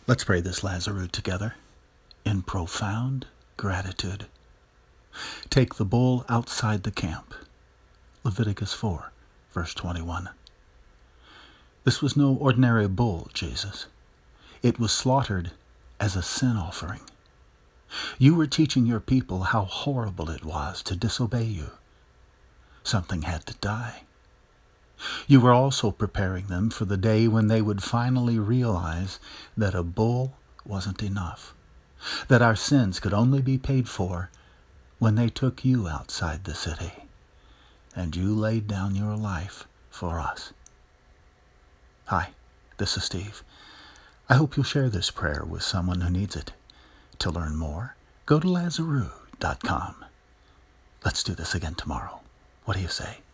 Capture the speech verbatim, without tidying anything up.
Let's pray this Lazarus together in profound gratitude. Take the bull outside the camp. Leviticus four, verse twenty-one. This was no ordinary bull, Jesus. It was slaughtered as a sin offering. You were teaching your people how horrible it was to disobey you. Something had to die. You were also preparing them for the day when they would finally realize that a bull wasn't enough, that our sins could only be paid for when they took you outside the city, and you laid down your life for us. Hi, this is Steve. I hope you'll share this prayer with someone who needs it. To learn more, go to lazarus dot com. Let's do this again tomorrow. What do you say?